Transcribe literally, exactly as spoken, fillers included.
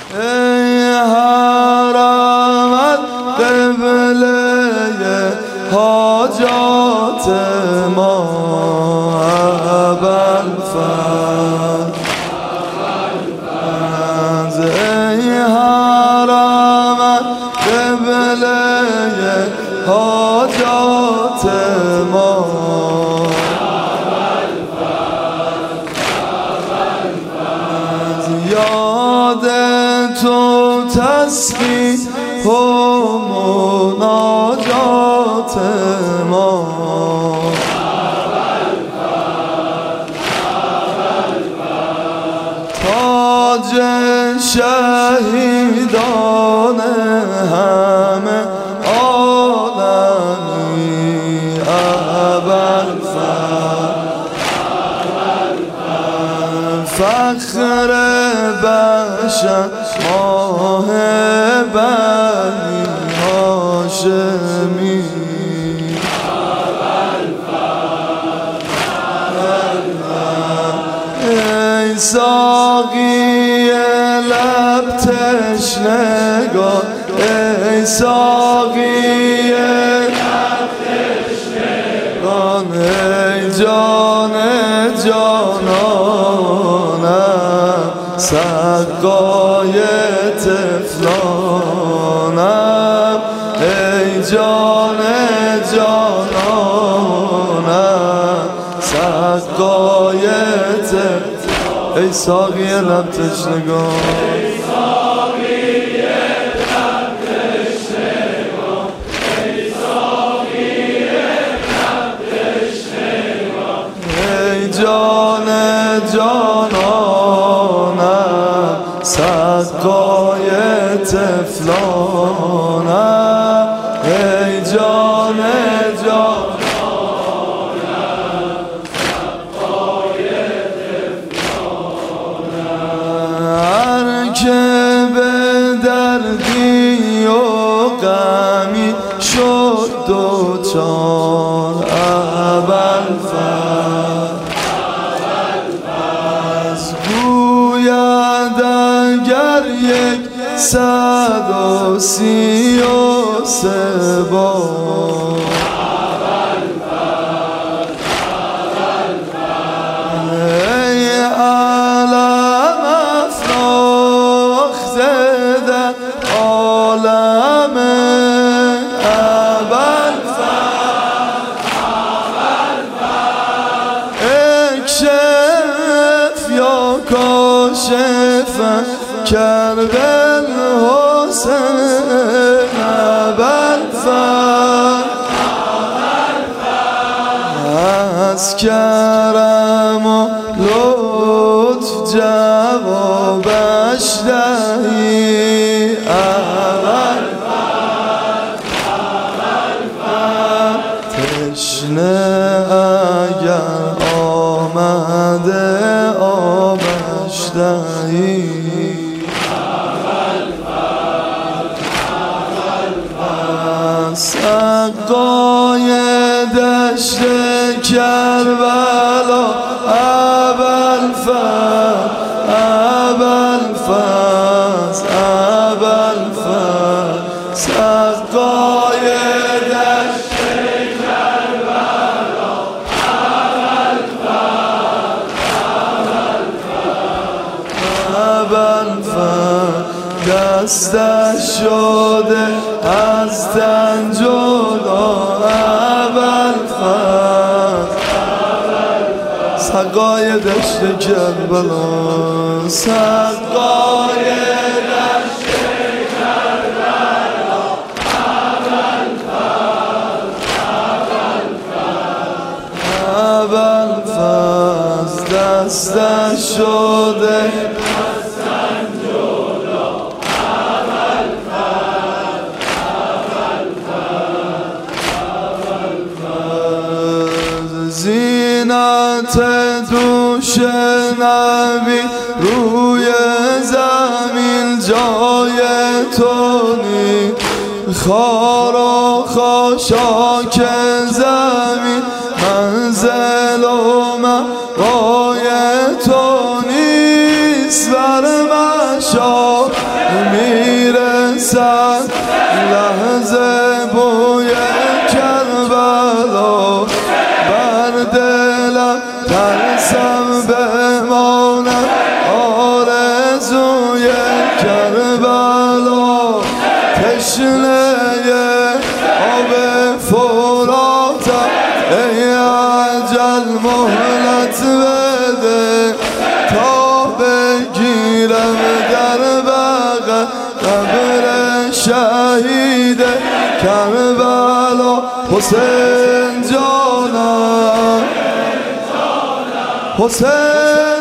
ای حرمت قبله حاجات ما ابوالفضل، ای حرمت قبله حاجات ما یاد تو تسبیح و مناجات ما تاج شهیدان همه عالمی ابوالفضل، فخر بشر ماه بنی هاشمی ای ساقی لب تشنگان، ای ساقی لب تشنگان، ای جان جانانم سقای طفلانم، ای جان جانانم سقای طفلانم، ای ساقی لب تشنگان، ای جان جانانم سقای طفلانم، ای جان جانانم سقای طفلانم، هر که به دردی و غمی شد دوچار ابوالفضل، گوید اگر یک صد و سی و سه بار ای علم افراخته در عالم ابوالفضل، اکشف یا کاشف کرب الحسین ابوالفضل، از کرم و لطف جوابش دهی ابوالفضل، تشنه اگر آمده آبش دهی سقای دشت کربلا ابوالفضل، ابوالفضل، ابوالفضل، سقای دشت کربلا ابوالفضل، دستش شده از تن جدا ابوالفضل، سقای دشت کربلا، سقای دشت کربلا ابوالفضل، دستش شده زینت دوش نبی روی زمین جای تو نی، خار و خاشاک زمین منزل و مقای تو نیست، بر مشا تشنه آب فراتم ای اجل مهلت بده تا بگیرم در بغل قبر شهید کربلا حسین جانم حسین